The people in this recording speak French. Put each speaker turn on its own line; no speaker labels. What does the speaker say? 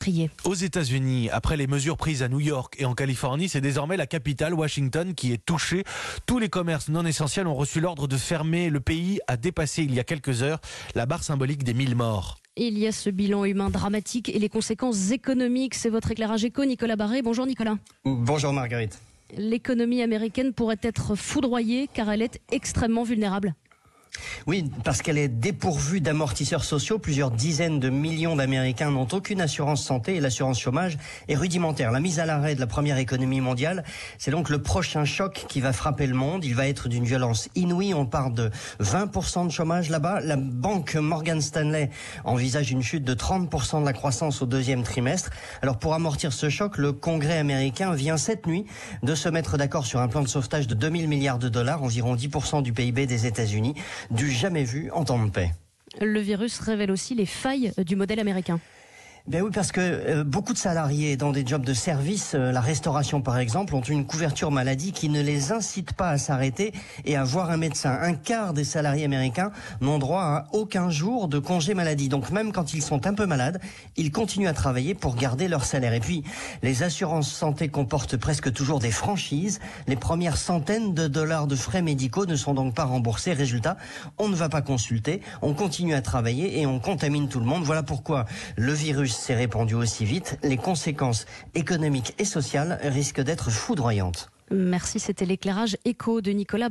Aux États-Unis, après les mesures prises à New York et en Californie, c'est désormais la capitale, Washington, qui est touchée. Tous les commerces non essentiels ont reçu l'ordre de fermer. Le pays a dépassé il y a quelques heures la barre symbolique des 1000 morts.
Il y a ce bilan humain dramatique et les conséquences économiques. C'est votre éclairage éco, Nicolas Barré. Bonjour Nicolas.
Bonjour Marguerite.
L'économie américaine pourrait être foudroyée car elle est extrêmement vulnérable.
Oui, parce qu'elle est dépourvue d'amortisseurs sociaux. Plusieurs dizaines de millions d'Américains n'ont aucune assurance santé et l'assurance chômage est rudimentaire. La mise à l'arrêt de la première économie mondiale, c'est donc le prochain choc qui va frapper le monde. Il va être d'une violence inouïe. On parle de 20% de chômage là-bas. La banque Morgan Stanley envisage une chute de 30% de la croissance au deuxième trimestre. Alors pour amortir ce choc, le Congrès américain vient cette nuit de se mettre d'accord sur un plan de sauvetage de 2000 milliards de dollars, environ 10% du PIB des États-Unis. Du jamais vu en temps de paix.
Le virus révèle aussi les failles du modèle américain.
Ben oui, parce que beaucoup de salariés dans des jobs de service, la restauration par exemple, ont une couverture maladie qui ne les incite pas à s'arrêter et à voir un médecin. Un quart des salariés américains n'ont droit à aucun jour de congé maladie. Donc même quand ils sont un peu malades, ils continuent à travailler pour garder leur salaire. Et puis, les assurances santé comportent presque toujours des franchises. Les premières centaines de dollars de frais médicaux ne sont donc pas remboursés. Résultat, on ne va pas consulter, on continue à travailler et on contamine tout le monde. Voilà pourquoi le virus s'est répandu aussi vite, les conséquences économiques et sociales risquent d'être foudroyantes.
Merci, c'était l'éclairage éco de Nicolas.